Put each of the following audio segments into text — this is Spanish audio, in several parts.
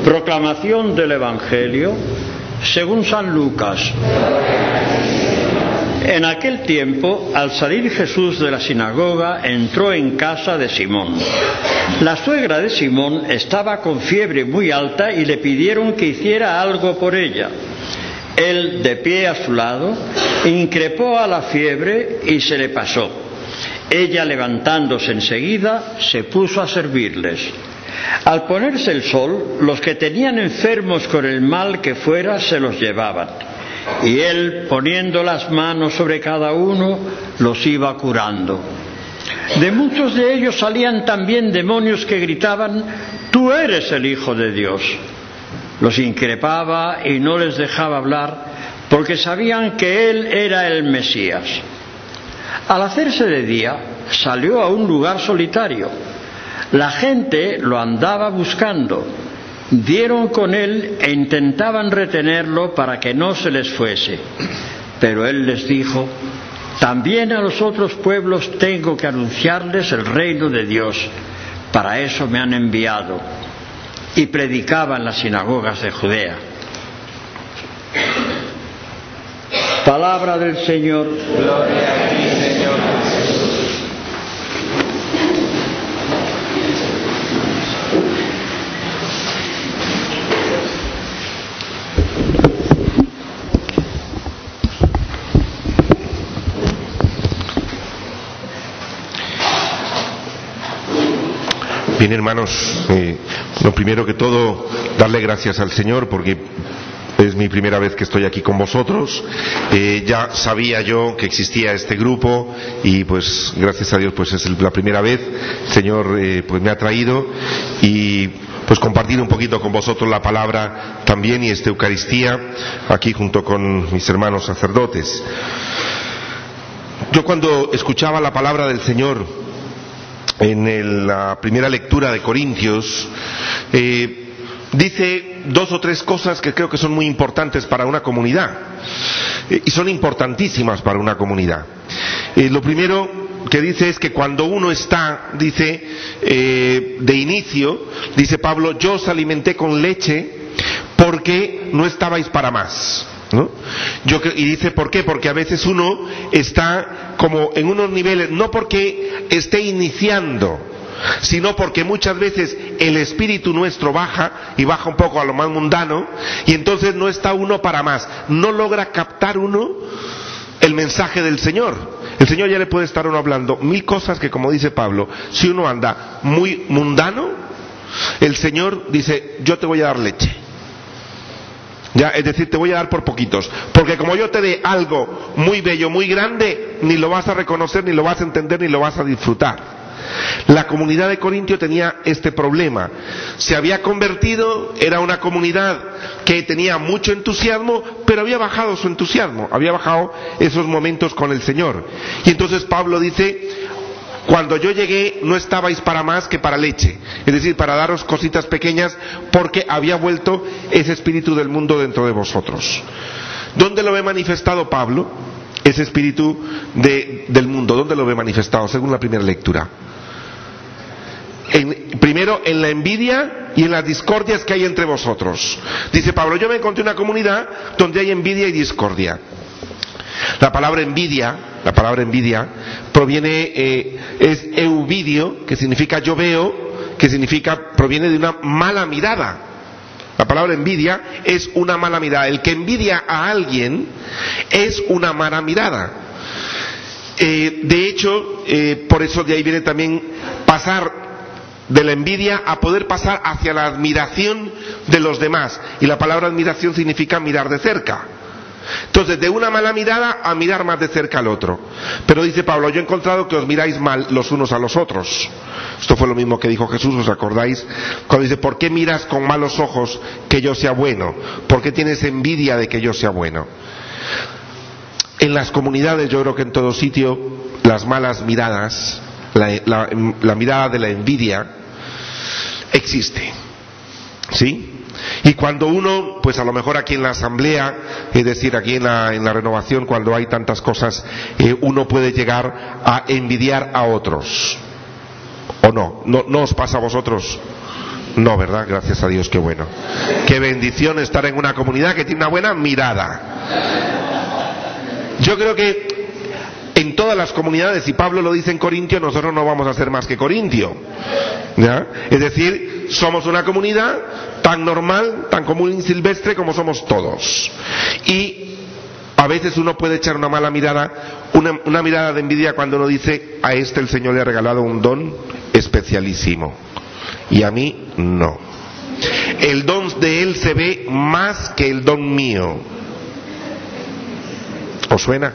Proclamación del Evangelio según San Lucas. En aquel tiempo, al salir Jesús de la sinagoga, entró en casa de Simón. La suegra de Simón estaba con fiebre muy alta y le pidieron que hiciera algo por ella. Él, de pie a su lado, increpó a la fiebre y se le pasó. Ella, levantándose enseguida, se puso a servirles. Al ponerse el sol, los que tenían enfermos con el mal que fuera se los llevaban, y él, poniendo las manos sobre cada uno, los iba curando. De muchos de ellos salían también demonios que gritaban: «Tú eres el Hijo de Dios». Los increpaba y no les dejaba hablar, porque sabían que él era el Mesías. Al hacerse de día, salió a un lugar solitario. La gente lo andaba buscando. Dieron con él e intentaban retenerlo para que no se les fuese. Pero él les dijo: «También a los otros pueblos tengo que anunciarles el reino de Dios. Para eso me han enviado». Y predicaba en las sinagogas de Judea. Palabra del Señor. Gloria a ti, Señor Jesús. Bien, hermanos, lo primero que todo, darle gracias al Señor porque es mi primera vez que estoy aquí con vosotros. Ya sabía yo que existía este grupo y pues gracias a Dios pues es la primera vez. El Señor pues me ha traído y pues compartir un poquito con vosotros la palabra también y esta Eucaristía aquí junto con mis hermanos sacerdotes. Yo cuando escuchaba la palabra del Señor en la primera lectura de Corintios, dice 2 o 3 cosas que creo que son muy importantes para una comunidad, y son importantísimas para una comunidad. Lo primero que dice es que cuando uno está, dice, de inicio, dice Pablo: yo os alimenté con leche porque no estabais para más, ¿no? Y dice ¿por qué? Porque a veces uno está como en unos niveles, no porque esté iniciando, sino porque muchas veces el espíritu nuestro baja y baja un poco a lo más mundano, y entonces no está uno para más, no logra captar uno el mensaje del Señor. El Señor ya le puede estar uno hablando 1000 cosas que, como dice Pablo, si uno anda muy mundano, el Señor dice: yo te voy a dar leche. Ya, es decir, te voy a dar por poquitos, porque como yo te dé algo muy bello, muy grande, ni lo vas a reconocer, ni lo vas a entender, ni lo vas a disfrutar. La comunidad de Corintio tenía este problema. Se había convertido, era una comunidad que tenía mucho entusiasmo, pero había bajado su entusiasmo, había bajado esos momentos con el Señor. Y entonces Pablo dice: cuando yo llegué no estabais para más que para leche, es decir, para daros cositas pequeñas, porque había vuelto ese espíritu del mundo dentro de vosotros. ¿Dónde lo ve manifestado Pablo? Ese espíritu del mundo, ¿dónde lo ve manifestado? Según la primera lectura. Primero en la envidia y en las discordias que hay entre vosotros. Dice Pablo: yo me encontré una comunidad donde hay envidia y discordia. La palabra envidia proviene, es euvidio, que significa yo veo, proviene de una mala mirada. La palabra envidia es una mala mirada. El que envidia a alguien es una mala mirada. De hecho, por eso de ahí viene también pasar de la envidia a poder pasar hacia la admiración de los demás. Y la palabra admiración significa mirar de cerca. Entonces, de una mala mirada a mirar más de cerca al otro. Pero dice Pablo: yo he encontrado que os miráis mal los unos a los otros. Esto fue lo mismo que dijo Jesús, ¿os acordáis? Cuando dice: ¿por qué miras con malos ojos que yo sea bueno? ¿Por qué tienes envidia de que yo sea bueno? En las comunidades, yo creo que en todo sitio, las malas miradas, la mirada de la envidia existe, ¿sí? Y cuando uno, pues a lo mejor aquí en la asamblea, es decir, aquí en la renovación, cuando hay tantas cosas, uno puede llegar a envidiar a otros. ¿O no? ¿No os pasa a vosotros? No, ¿verdad? Gracias a Dios, qué bueno. Qué bendición estar en una comunidad que tiene una buena mirada. Yo creo que en todas las comunidades, y Pablo lo dice en Corintio, nosotros no vamos a ser más que Corintio, ¿ya? Es decir, somos una comunidad tan normal, tan común y silvestre como somos todos. Y a veces uno puede echar una mala mirada, una mirada de envidia cuando uno dice, a este el Señor le ha regalado un don especialísimo y a mí no. El don de él se ve más que el don mío. ¿Os suena?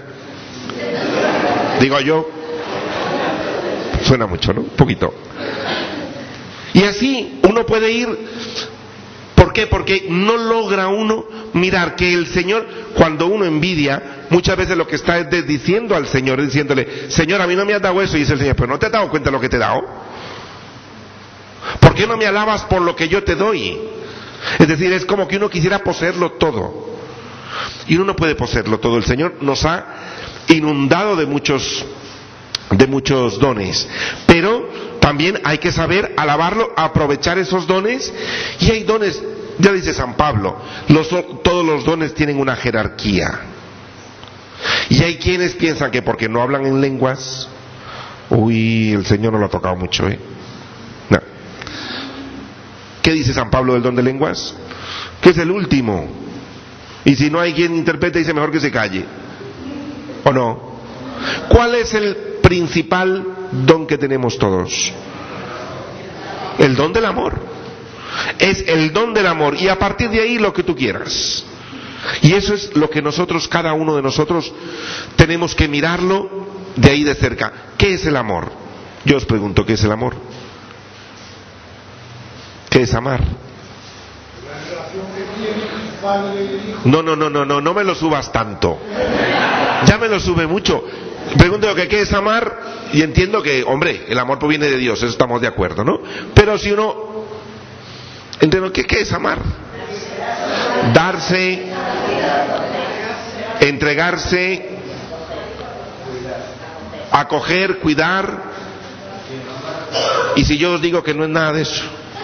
Digo yo, suena mucho, ¿no? Un poquito. Y así uno puede ir. ¿Por qué? Porque no logra uno mirar que el Señor, cuando uno envidia, muchas veces lo que está es diciendo al Señor, diciéndole, Señor, a mí no me has dado eso, y dice el Señor, pero ¿no te has dado cuenta de lo que te he dado? ¿Por qué no me alabas por lo que yo te doy? Es decir, es como que uno quisiera poseerlo todo. Y uno no puede poseerlo todo. El Señor nos ha inundado de muchos dones, pero también hay que saber alabarlo, aprovechar esos dones. Y hay dones, ya dice San Pablo, todos los dones tienen una jerarquía. Y hay quienes piensan que porque no hablan en lenguas, el Señor no lo ha tocado mucho, No. ¿Qué dice San Pablo del don de lenguas? Que es el último. Y si no hay quien interprete, dice mejor que se calle. ¿O no? ¿Cuál es el principal don que tenemos todos? El don del amor. Es el don del amor, y a partir de ahí lo que tú quieras. Y eso es lo que nosotros, cada uno de nosotros, tenemos que mirarlo de ahí de cerca. ¿Qué es el amor? Yo os pregunto, ¿qué es el amor? ¿Qué es amar? No me lo subas tanto. Ya me lo sube mucho. Pregunto que qué es amar, y entiendo que, hombre, el amor proviene de Dios, eso estamos de acuerdo, ¿no? Pero si uno entiendo que qué es amar, darse, entregarse, acoger, cuidar. Y si yo os digo que no es nada de eso.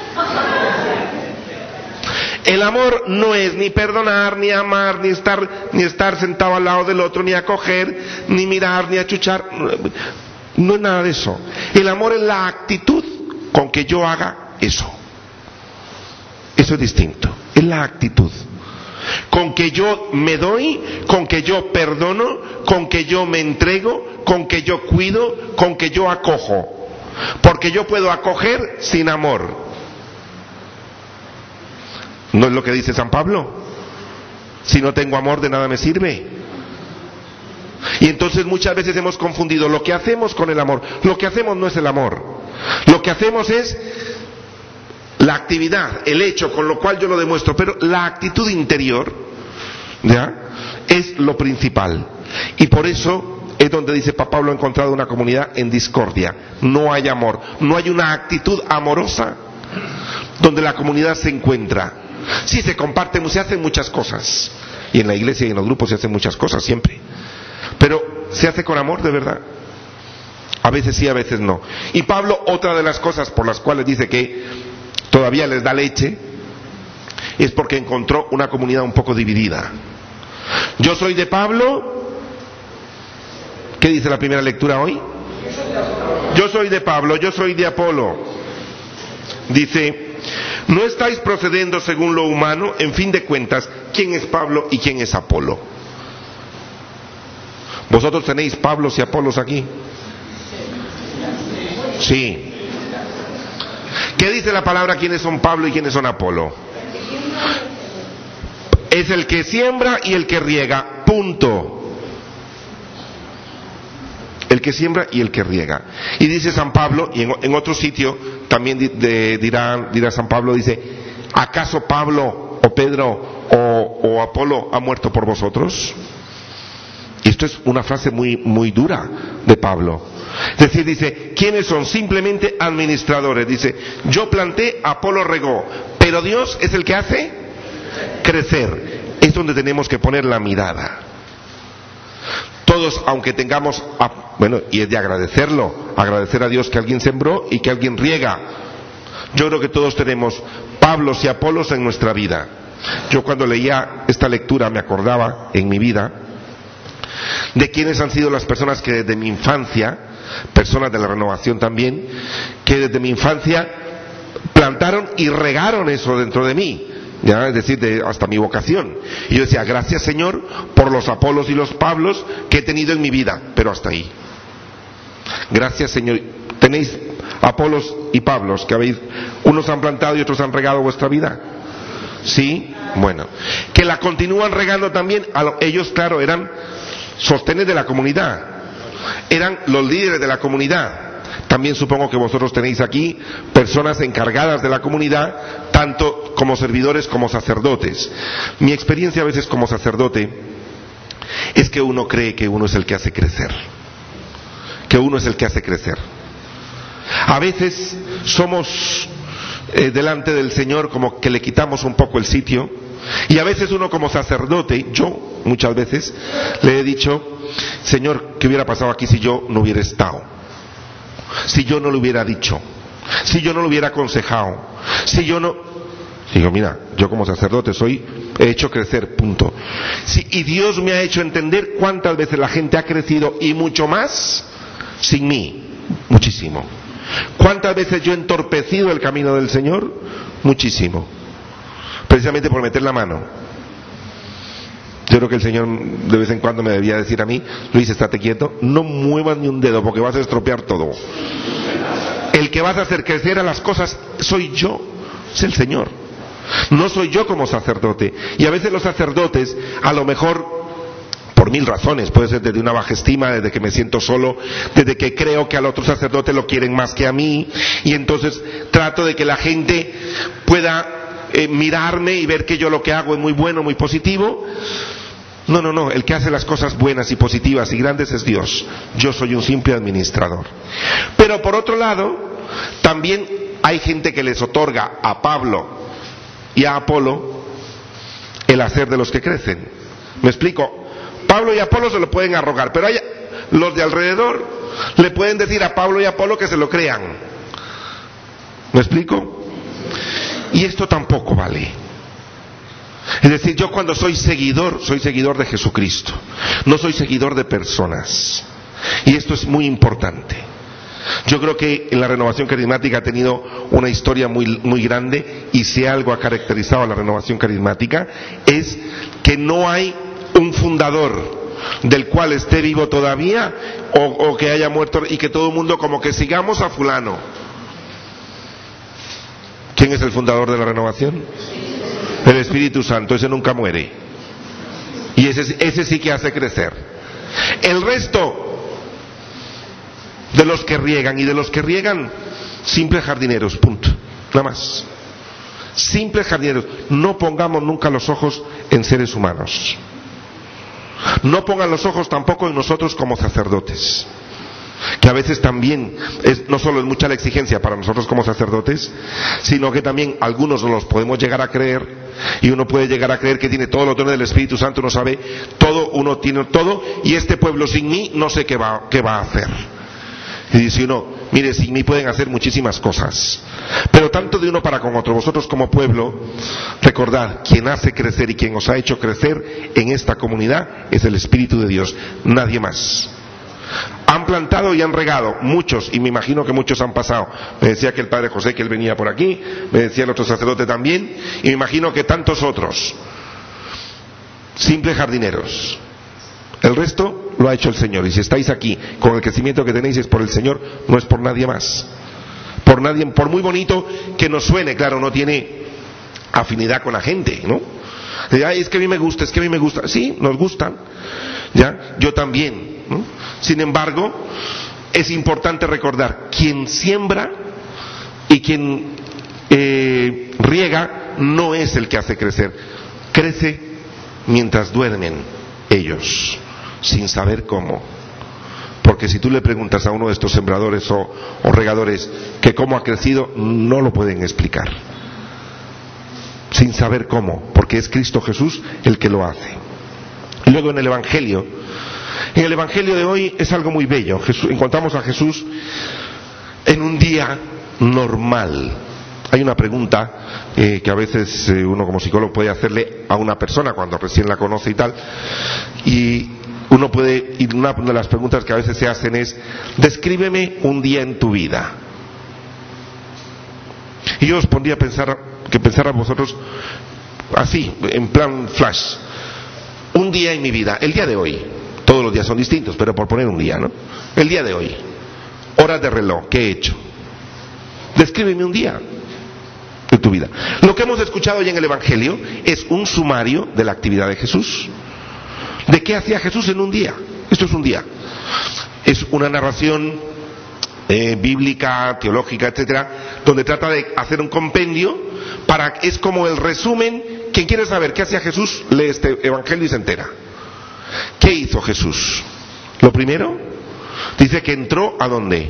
El amor no es ni perdonar, ni amar, ni estar sentado al lado del otro, ni acoger, ni mirar, ni achuchar. No es nada de eso. El amor es la actitud con que yo haga eso. Eso es distinto. Es la actitud. Con que yo me doy, con que yo perdono, con que yo me entrego, con que yo cuido, con que yo acojo. Porque yo puedo acoger sin amor. ¿No es lo que dice San Pablo? Si no tengo amor, de nada me sirve. Y entonces muchas veces hemos confundido lo que hacemos con el amor. Lo que hacemos no es el amor. Lo que hacemos es la actividad, el hecho con lo cual yo lo demuestro. Pero la actitud interior, ¿ya?, es lo principal. Y por eso es donde dice Pablo, ha encontrado una comunidad en discordia. No hay amor. No hay una actitud amorosa donde la comunidad se encuentra. Sí, se comparten, se hacen muchas cosas. Y en la iglesia y en los grupos se hacen muchas cosas siempre. Pero ¿se hace con amor de verdad? A veces sí, a veces no. Y Pablo, otra de las cosas por las cuales dice que todavía les da leche, es porque encontró una comunidad un poco dividida. Yo soy de Pablo. ¿Qué dice la primera lectura hoy? Yo soy de Pablo, yo soy de Apolo. Dice, no estáis procediendo según lo humano. En fin de cuentas, ¿quién es Pablo y quién es Apolo? ¿Vosotros tenéis Pablos y Apolos aquí? Sí. ¿Qué dice la palabra quiénes son Pablo y quiénes son Apolo? Es el que siembra y el que riega, punto. El que siembra y el que riega. Y dice San Pablo, y en otro sitio también dirá San Pablo, dice, ¿acaso Pablo o Pedro o Apolo ha muerto por vosotros? Y esto es una frase muy, muy dura de Pablo. Es decir, dice, ¿quiénes son? Simplemente administradores. Dice, yo planté, Apolo regó, pero Dios es el que hace crecer. Es donde tenemos que poner la mirada. Todos, aunque tengamos, y es de agradecerlo, agradecer a Dios que alguien sembró y que alguien riega. Yo creo que todos tenemos Pablos y Apolos en nuestra vida. Yo cuando leía esta lectura me acordaba en mi vida de quiénes han sido las personas que desde mi infancia, personas de la renovación también, que desde mi infancia plantaron y regaron eso dentro de mí, ya, es decir, hasta mi vocación. Y yo decía, gracias Señor por los Apolos y los Pablos que he tenido en mi vida, pero hasta ahí. Gracias Señor. Tenéis Apolos y Pablos que habéis, unos han plantado y otros han regado vuestra vida. Sí, bueno, que la continúan regando también. Ellos, claro, eran sostenes de la comunidad, eran los líderes de la comunidad. También supongo que vosotros tenéis aquí personas encargadas de la comunidad, tanto como servidores como sacerdotes. Mi experiencia a veces como sacerdote es que uno cree que uno es el que hace crecer, que uno es el que hace crecer. A veces somos delante del Señor como que le quitamos un poco el sitio, y a veces uno como sacerdote, yo muchas veces le he dicho, Señor, ¿qué hubiera pasado aquí si yo no hubiera estado? Si yo no lo hubiera dicho, si yo no lo hubiera aconsejado, si yo no... Digo, mira, yo como sacerdote he hecho crecer, punto. Sí, y Dios me ha hecho entender cuántas veces la gente ha crecido y mucho más sin mí, muchísimo. ¿Cuántas veces yo he entorpecido el camino del Señor? Muchísimo. Precisamente por meter la mano. Yo creo que el Señor de vez en cuando me debía decir a mí, Luis, estate quieto, no muevas ni un dedo porque vas a estropear todo. El que vas a hacer crecer a las cosas soy yo, es el Señor. No soy yo como sacerdote. Y a veces los sacerdotes, a lo mejor, por mil razones, puede ser desde una baja estima, desde que me siento solo, desde que creo que al otro sacerdote lo quieren más que a mí, y entonces trato de que la gente pueda mirarme y ver que yo lo que hago es muy bueno, muy positivo. No, el que hace las cosas buenas y positivas y grandes es Dios. Yo soy un simple administrador. Pero por otro lado, también hay gente que les otorga a Pablo y a Apolo el hacer de los que crecen. ¿Me explico? Pablo y Apolo se lo pueden arrogar, pero hay los de alrededor le pueden decir a Pablo y Apolo que se lo crean. ¿Me explico? Y esto tampoco vale. Es decir, yo cuando soy seguidor de Jesucristo, no soy seguidor de personas. Y esto es muy importante. Yo creo que en la renovación carismática ha tenido una historia muy, muy grande, y si algo ha caracterizado a la renovación carismática es que no hay un fundador del cual esté vivo todavía o que haya muerto y que todo el mundo como que sigamos a fulano. ¿Quién es el fundador de la renovación? El Espíritu Santo. Ese nunca muere, y ese sí que hace crecer. El resto de los que riegan, y de los que riegan, simples jardineros, punto, nada más. Simples jardineros. No pongamos nunca los ojos en seres humanos. No pongan los ojos tampoco en nosotros como sacerdotes, que a veces también no solo es mucha la exigencia para nosotros como sacerdotes, sino que también algunos nos los podemos llegar a creer, y uno puede llegar a creer que tiene todos los dones del Espíritu Santo, uno sabe todo, uno tiene todo, y este pueblo sin mí no sé qué va a hacer. Y dice uno, mire, sin mí pueden hacer muchísimas cosas, pero tanto de uno para con otro. Vosotros como pueblo, recordad, quien hace crecer y quien os ha hecho crecer en esta comunidad es el Espíritu de Dios, nadie más. Han plantado y han regado muchos, y me imagino que muchos han pasado. Me decía que el padre José, que él venía por aquí, me decía el otro sacerdote también, y me imagino que tantos otros, simples jardineros. El resto lo ha hecho el Señor, y si estáis aquí con el crecimiento que tenéis es por el Señor, no es por nadie más. Por nadie, por muy bonito que nos suene, claro, no tiene afinidad con la gente, ¿no? Ay, es que a mí me gusta, sí, nos gustan, ya, yo también, ¿no? Sin embargo, es importante recordar, quien siembra y quien riega no es el que hace crecer. Crece mientras duermen ellos, sin saber cómo. Porque si tú le preguntas a uno de estos sembradores o regadores que cómo ha crecido, no lo pueden explicar, sin saber cómo, porque es Cristo Jesús el que lo hace. Y luego en el Evangelio de hoy es algo muy bello. Encontramos a Jesús en un día normal, Hay una pregunta que a veces uno como psicólogo puede hacerle a una persona cuando recién la conoce y tal, y una de las preguntas que a veces se hacen es: descríbeme un día en tu vida. Y yo os pondría a pensar, que pensara vosotros así, en plan flash, un día en mi vida, el día de hoy. Todos los días son distintos, pero por poner un día, ¿no? El día de hoy, horas de reloj, ¿qué he hecho? Descríbeme un día de tu vida. Lo que hemos escuchado hoy en el Evangelio es un sumario de la actividad de Jesús. ¿De qué hacía Jesús en un día? Esto es un día. Es una narración bíblica, teológica, etcétera, donde trata de hacer un compendio es como el resumen. Quien quiere saber qué hacía Jesús, lee este Evangelio y se entera. ¿Qué hizo Jesús? Lo primero, dice que entró ¿a dónde?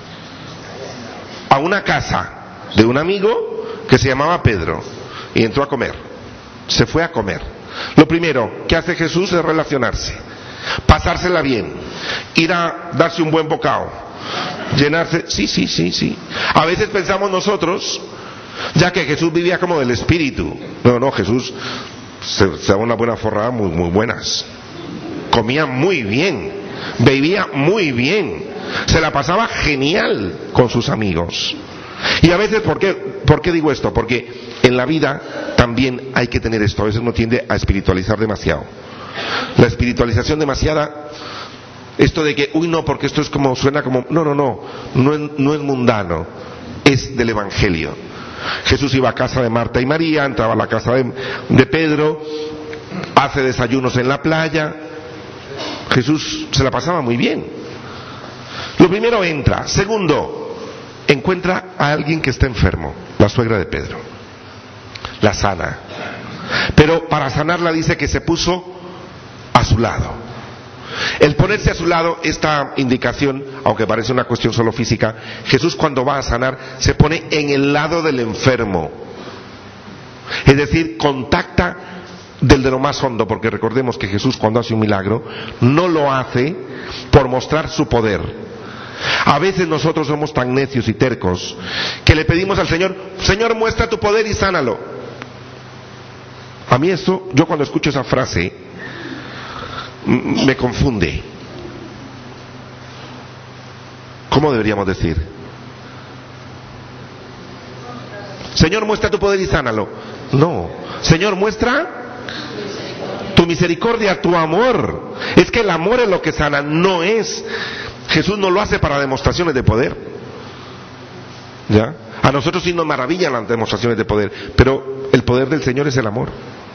A una casa de un amigo que se llamaba Pedro, y entró a comer. Se fue a comer. Lo primero que hace Jesús es relacionarse, pasársela bien, ir a darse un buen bocado, llenarse. Sí. A veces pensamos nosotros, ya que Jesús vivía como del espíritu. No, Jesús se daba una buena forrada muy buenas. Comía muy bien, bebía muy bien, se la pasaba genial con sus amigos. Y a veces, ¿por qué digo esto? Porque en la vida también hay que tener esto. A veces uno tiende a espiritualizar demasiado. La espiritualización demasiada, esto de que, no, porque esto es como, suena como, no es mundano, es del Evangelio. Jesús iba a casa de Marta y María, entraba a la casa de Pedro, hace desayunos en la playa. Jesús se la pasaba muy bien. Lo primero, entra. Segundo, encuentra a alguien que está enfermo, la suegra de Pedro. La sana. Pero para sanarla dice que se puso a su lado. El ponerse a su lado, esta indicación, aunque parece una cuestión solo física, Jesús cuando va a sanar se pone en el lado del enfermo. Es decir, contacta de lo más hondo, porque recordemos que Jesús cuando hace un milagro no lo hace por mostrar su poder. A veces nosotros somos tan necios y tercos que le pedimos al Señor: Señor, muestra tu poder y sánalo. A mí esto, yo cuando escucho esa frase, me confunde. ¿Cómo deberíamos decir? Señor, muestra tu poder y sánalo. No. Señor, muestra tu misericordia, tu amor. Es que el amor es lo que sana, no es. Jesús no lo hace para demostraciones de poder. ¿Ya? A nosotros sí nos maravillan las demostraciones de poder, pero el poder del Señor es el amor.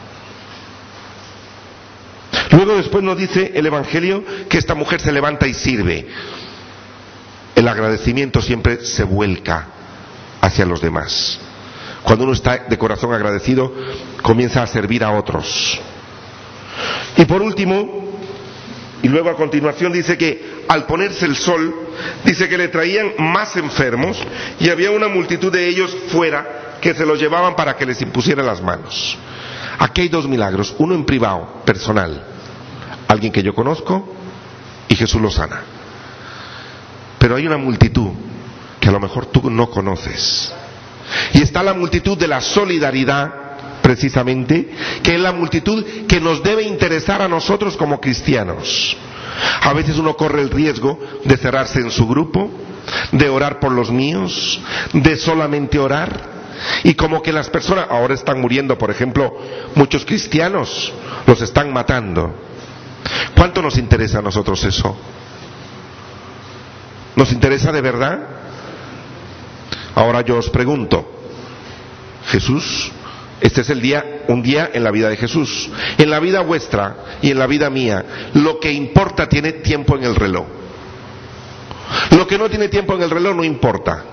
Luego después nos dice el Evangelio que esta mujer se levanta y sirve. El agradecimiento siempre se vuelca hacia los demás. Cuando uno está de corazón agradecido, comienza a servir a otros. Y por último, y luego a continuación dice que al ponerse el sol, dice que le traían más enfermos y había una multitud de ellos fuera que se los llevaban para que les impusieran las manos. Aquí hay dos milagros, uno en privado, personal, alguien que yo conozco y Jesús lo sana. Pero hay una multitud que a lo mejor tú no conoces. Y está la multitud de la solidaridad, precisamente, que es la multitud que nos debe interesar a nosotros como cristianos. A veces uno corre el riesgo de cerrarse en su grupo, de orar por los míos, de solamente orar, y como que las personas ahora están muriendo, por ejemplo, muchos cristianos los están matando. ¿Cuánto nos interesa a nosotros eso? ¿Nos interesa de verdad? Ahora yo os pregunto, Jesús, este es un día en la vida de Jesús. En la vida vuestra y en la vida mía, lo que importa tiene tiempo en el reloj. Lo que no tiene tiempo en el reloj no importa.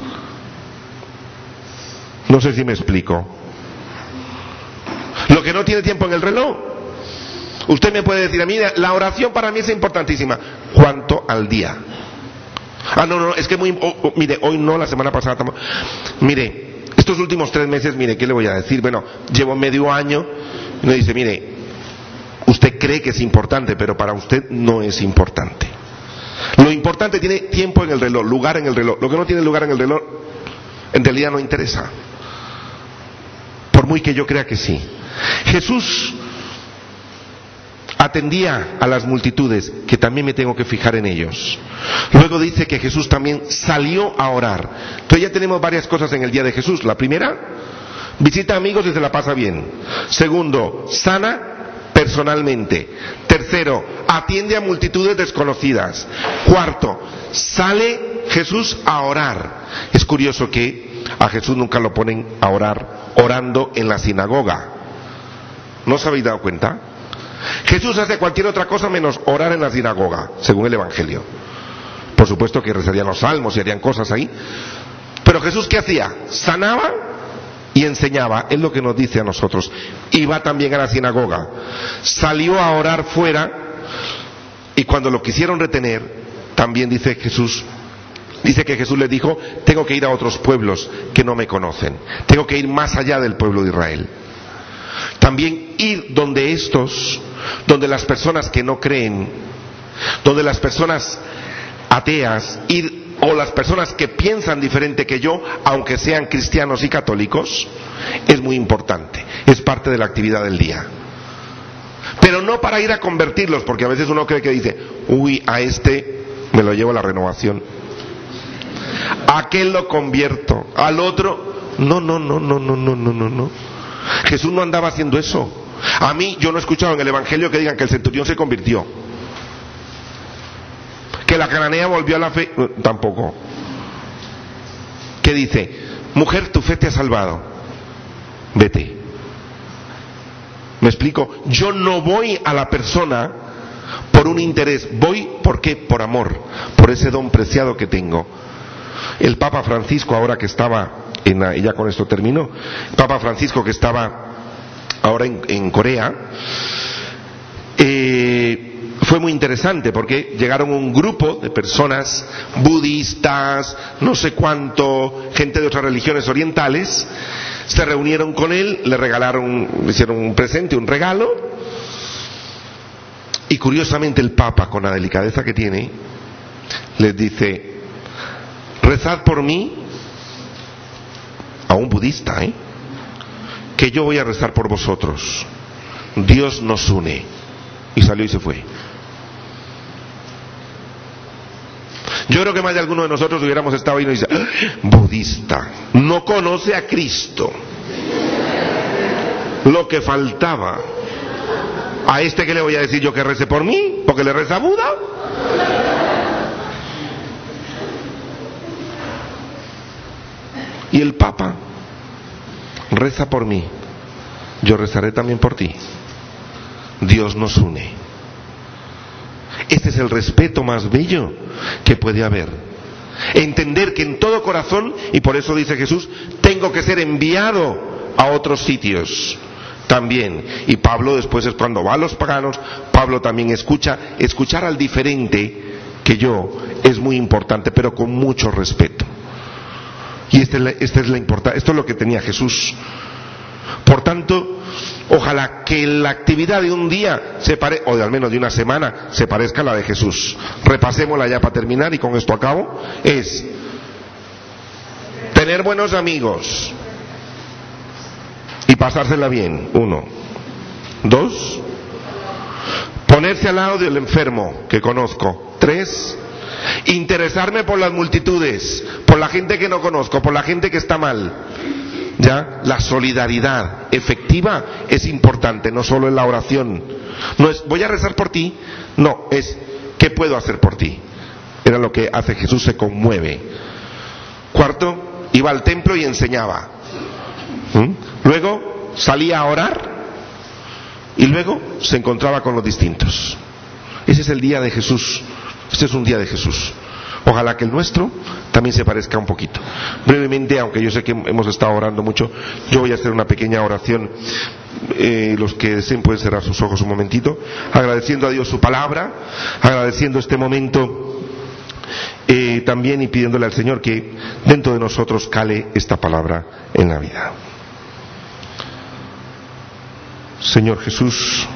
No sé si me explico. Lo que no tiene tiempo en el reloj. Usted me puede decir a mí, la oración para mí es importantísima. ¿Cuánto al día? No, es que mire, hoy no, la semana pasada tampoco. Mire, estos últimos 3 meses, mire, ¿qué le voy a decir? Bueno, llevo medio año, y me dice, mire, usted cree que es importante, pero para usted no es importante. Lo importante tiene tiempo en el reloj, lugar en el reloj. Lo que no tiene lugar en el reloj en realidad no interesa. Por muy que yo crea que sí. Jesús atendía a las multitudes, que también me tengo que fijar en ellos. Luego dice que Jesús también salió a orar. Entonces ya tenemos varias cosas en el día de Jesús. La primera, visita amigos y se la pasa bien. Segundo, sana personalmente. Tercero, atiende a multitudes desconocidas. Cuarto, sale Jesús a orar. Es curioso que a Jesús nunca lo ponen a orar orando en la sinagoga. ¿No os habéis dado cuenta? Jesús hace cualquier otra cosa menos orar en la sinagoga, según el Evangelio. Por supuesto que rezarían los salmos y harían cosas ahí. Pero Jesús, ¿qué hacía? Sanaba y enseñaba. Es lo que nos dice a nosotros. Iba también a la sinagoga. Salió a orar fuera, y cuando lo quisieron retener, también dice que Jesús les dijo: tengo que ir a otros pueblos que no me conocen. Tengo que ir más allá del pueblo de Israel. También ir donde las personas que no creen, donde las personas ateas, o las personas que piensan diferente que yo, aunque sean cristianos y católicos, es muy importante. Es parte de la actividad del día. Pero no para ir a convertirlos, porque a veces uno cree que dice: uy, a este me lo llevo a la renovación, a aquel lo convierto, al otro. No. Jesús no andaba haciendo eso. A mí, yo no he escuchado en el Evangelio que digan que el centurión se convirtió, que la cananea volvió a la fe. Tampoco. ¿Qué dice? Mujer, tu fe te ha salvado, vete. ¿Me explico? Yo no voy a la persona por un interés, voy, ¿por qué? Por amor, por ese don preciado que tengo. El Papa Francisco, ahora que estaba y ya con esto termino, el Papa Francisco, que estaba ahora en Corea, fue muy interesante, porque llegaron un grupo de personas budistas, no sé cuánto, gente de otras religiones orientales, se reunieron con él, le hicieron un presente, un regalo, y curiosamente el Papa, con la delicadeza que tiene, les dice: rezad por mí, a un budista, que yo voy a rezar por vosotros. Dios nos une. Y salió y se fue. Yo creo que más de alguno de nosotros hubiéramos estado ahí y nos dice: budista, no conoce a Cristo. Lo que faltaba. ¿A este qué le voy a decir yo que rece por mí? ¿Porque le reza a Buda? Y el Papa: reza por mí, yo rezaré también por ti. Dios nos une. Este es el respeto más bello que puede haber. Entender que en todo corazón, y por eso dice Jesús, tengo que ser enviado a otros sitios también. Y Pablo después, es cuando va a los paganos, Pablo también escuchar al diferente que yo es muy importante, pero con mucho respeto. Y esto es lo que tenía Jesús. Por tanto, ojalá que la actividad de un día o de al menos de una semana, se parezca a la de Jesús. Repasémosla ya para terminar, y con esto acabo. Es tener buenos amigos y pasársela bien. 1. 2. Ponerse al lado del enfermo que conozco. 3. Interesarme por las multitudes, por la gente que no conozco, por la gente que está mal. Ya, la solidaridad efectiva es importante, no solo en la oración. No es voy a rezar por ti, no, es ¿qué puedo hacer por ti? Era lo que hace Jesús, se conmueve. 4, iba al templo y enseñaba. Luego salía a orar y luego se encontraba con los distintos. Ese es el día de Jesús. Este es un día de Jesús. Ojalá que el nuestro también se parezca un poquito. Brevemente, aunque yo sé que hemos estado orando mucho, yo voy a hacer una pequeña oración. Los que deseen pueden cerrar sus ojos un momentito, agradeciendo a Dios su palabra, agradeciendo este momento también, y pidiéndole al Señor que dentro de nosotros cale esta palabra en la vida. Señor Jesús,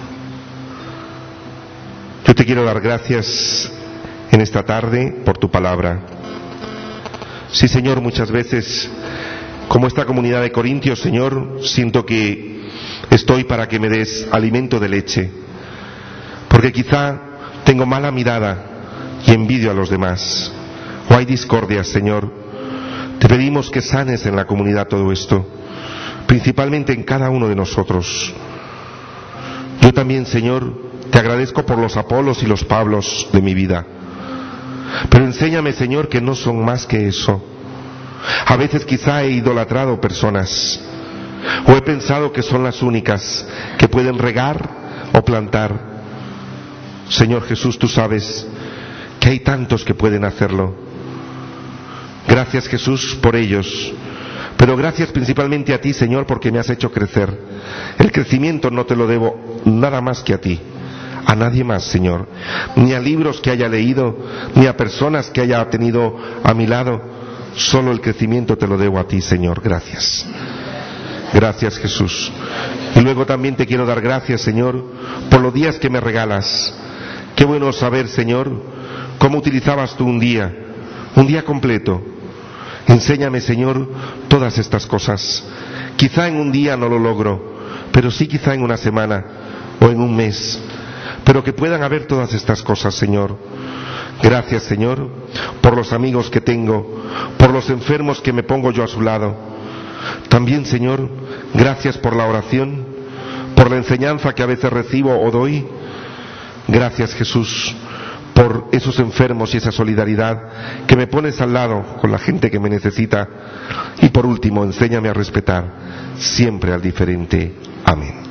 yo te quiero dar gracias en esta tarde por tu palabra. Sí, Señor, muchas veces Como esta comunidad de Corintios, Señor, siento que estoy para que me des alimento de leche, porque quizá tengo mala mirada y envidio a los demás, o hay discordias, Señor. Te pedimos que sanes en la comunidad todo esto, principalmente en cada uno de nosotros. Yo también, Señor, te agradezco por los Apolos y los Pablos de mi vida, pero enséñame, Señor, que no son más que eso. A veces quizá he idolatrado personas, o he pensado que son las únicas que pueden regar o plantar. Señor Jesús, tú sabes que hay tantos que pueden hacerlo. Gracias, Jesús, por ellos, pero gracias principalmente a ti, Señor, porque me has hecho crecer. El crecimiento no te lo debo nada más que a ti, a nadie más, Señor, ni a libros que haya leído, ni a personas que haya tenido a mi lado. Solo el crecimiento te lo debo a ti, Señor. Gracias. Gracias, Jesús. Y luego también te quiero dar gracias, Señor, por los días que me regalas. Qué bueno saber, Señor, cómo utilizabas tú un día completo. Enséñame, Señor, todas estas cosas. Quizá en un día no lo logro, pero sí quizá en una semana o en un mes. Pero que puedan haber todas estas cosas, Señor. Gracias, Señor, por los amigos que tengo, por los enfermos que me pongo yo a su lado. También, Señor, gracias por la oración, por la enseñanza que a veces recibo o doy. Gracias, Jesús, por esos enfermos y esa solidaridad que me pones al lado con la gente que me necesita. Y por último, enséñame a respetar siempre al diferente. Amén.